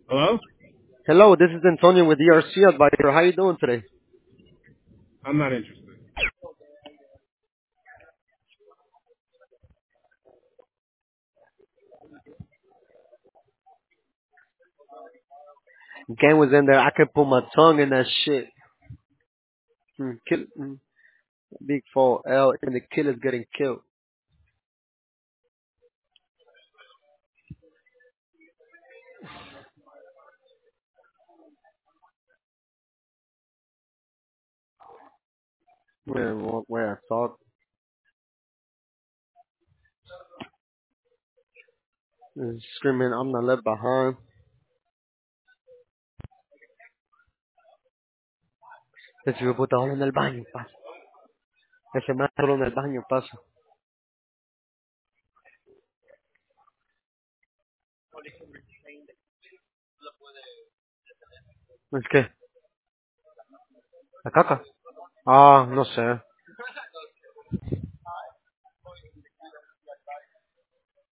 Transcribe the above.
Hello? Hello, this is Antonio with ERC Advisor. How you doing today? I'm not interested. Gang was in there. I could put my tongue in that shit. Big fall L and the killer's getting killed. Where I talk. Screaming, I'm not left behind. Ese hijo de puta solo en el baño pasa. Ese man solo en el baño pasa. ¿Es que? ¿La caca? Ah, no sé.